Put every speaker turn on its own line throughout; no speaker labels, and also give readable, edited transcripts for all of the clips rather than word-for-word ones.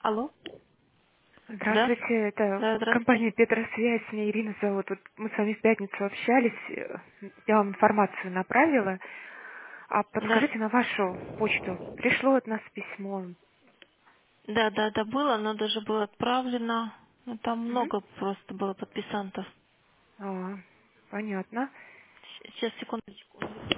Алло? Да?
Здравствуйте, это
Да, здравствуйте.
компания Петросвязь, меня Ирина зовут. Вот мы с вами в пятницу общались, я вам информацию направила. А
Да,
подскажите на вашу почту, пришло от нас письмо.
да, было, оно даже было отправлено. Ну, там
Мгм.
много просто было подписантов.
А, понятно.
Сейчас, секундочку.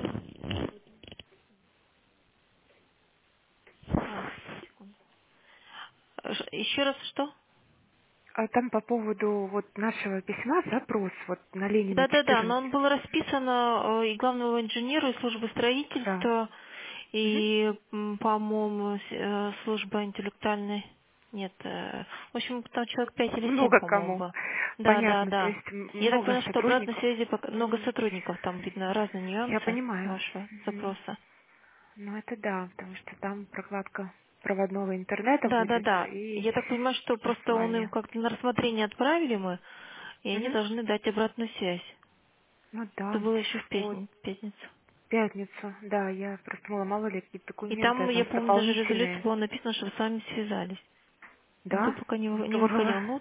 А, секунду. Еще раз что?
А там по поводу вот нашего письма запрос вот на Ленина
Да, но
14.
он был расписан и главному инженеру, и службы
Да.
строительства,
Мгм.
и, по-моему, служба интеллектуальной. Нет, в общем, там человек 5 или 7,
Много
по-моему,
кому.
было. Да,
Понятно, то
да.
есть
Я так
много
поняла, что обратной
сотрудников.
связи много
Мгм.
сотрудников, там видно разные
Я
нюансы
понимаю.
вашего
Мгм.
запроса.
Ну, это да, потому что там прокладка проводного интернета будет
Да.
и
Я так понимаю, что просто он им
посылание.
как-то на рассмотрение отправили мы, и они
Мгм.
должны дать обратную связь.
Ну
Это
да.
было еще в
Вот
пятницу.
пятницу, да, я просто думала, мало ли какие-то
И
документы
там,
от
я
нас
помню, даже в резолюции
дополнительные.
было написано, что вы с вами связались. Никто
Да,
пока не
здорово.
выходил. Ну,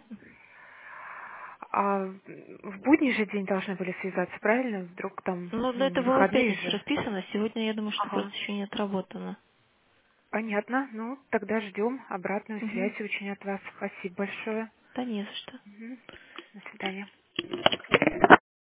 А в будний же день должны были связаться, правильно? Вдруг там,
ну, да,
ну,
это
не
было в
выходные
пятницу
же.
расписано. Сегодня, я думаю, что
Ага.
просто еще не отработано.
Понятно. Ну, тогда ждем обратную
Угу.
связь очень от вас. Спасибо большое.
Да не за что.
Мгм. До свидания.